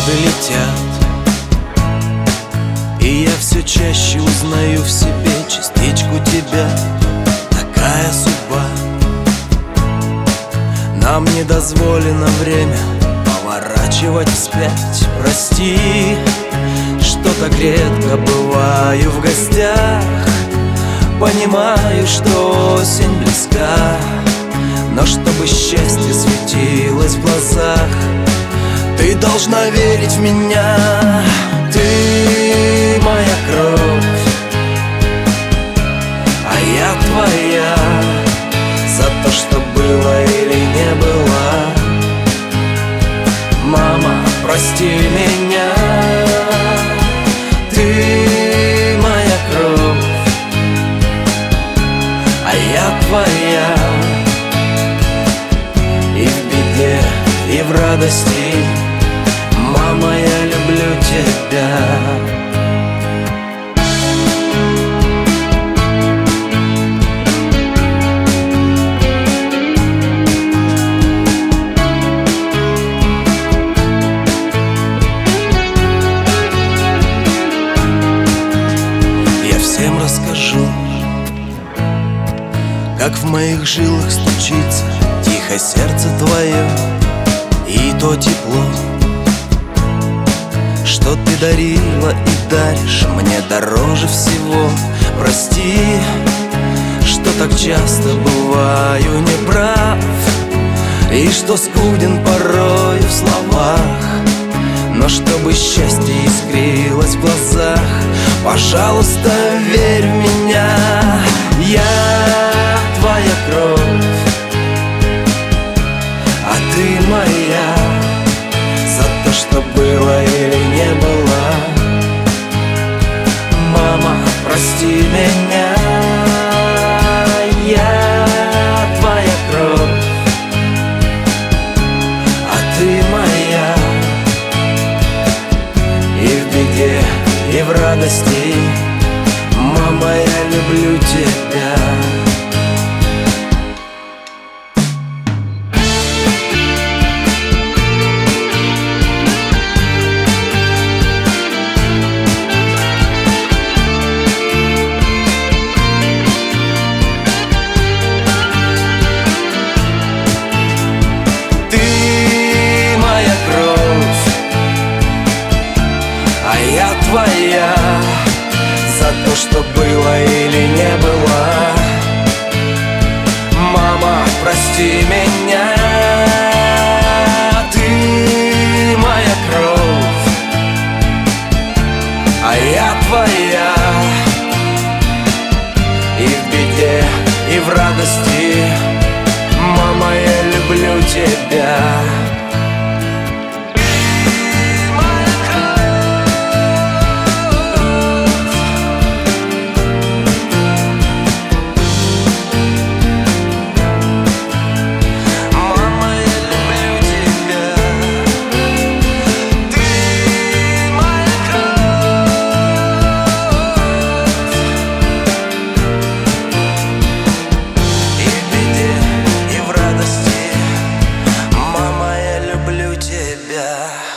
Годы летят, и я все чаще узнаю в себе частичку тебя. Такая судьба. Нам не дозволено время поворачивать вспять. Прости, что так редко бываю в гостях. Понимаю, что осень близка, но чтобы счастье светилось в глазах, ты должна верить в меня. Ты моя кровь, а я твоя. За то, что было или не было. Мама, прости меня. Ты моя кровь, а я твоя. И в беде, и в радости, мама, я люблю тебя. Я всем расскажу, как в моих жилах стучится тихо сердце твое. И то тепло, что ты дарила и даришь, мне дороже всего. Прости, что так часто бываю неправ, и что скуден порой в словах. Но чтобы счастье искрилось в глазах, пожалуйста, верь в меня. Я твоя кровь, а ты моя. За то, что было или не было. Мама, прости меня. Я твоя кровь, а ты моя. И в беде, и в радости, мама, я люблю тебя. Я твоя. За то, что было или не было. Мама, прости меня. Ты моя кровь, а я твоя. И в беде, и в радости, мама, я люблю тебя. Люблю тебя.